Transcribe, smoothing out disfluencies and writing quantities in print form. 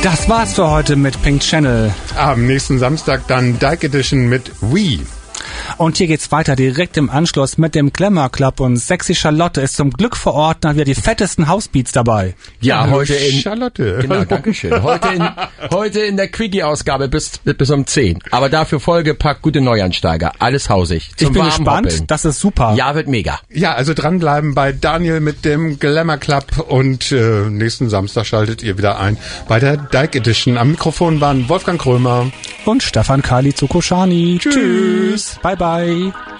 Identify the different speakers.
Speaker 1: Das war's für heute mit Pink Channel.
Speaker 2: Am nächsten Samstag dann Dyke Edition mit Wii.
Speaker 1: Und hier geht's weiter direkt im Anschluss mit dem Glamour Club und Sexy Charlotte ist zum Glück vor Ort, da wieder die fettesten Housebeats dabei.
Speaker 3: Ja, heute in
Speaker 2: Charlotte.
Speaker 3: Genau, dankeschön. Heute in der Quickie-Ausgabe bis um 10. Aber dafür vollgepackt gute Neuansteiger. Alles hausig.
Speaker 1: Ich bin gespannt, das ist super.
Speaker 3: Ja, wird mega.
Speaker 2: Ja, also dranbleiben bei Daniel mit dem Glamour Club und nächsten Samstag schaltet ihr wieder ein bei der Dyke Edition. Am Mikrofon waren Wolfgang Krömer
Speaker 1: und Stefan Kali Zukoschani. Tschüss. Bye bye.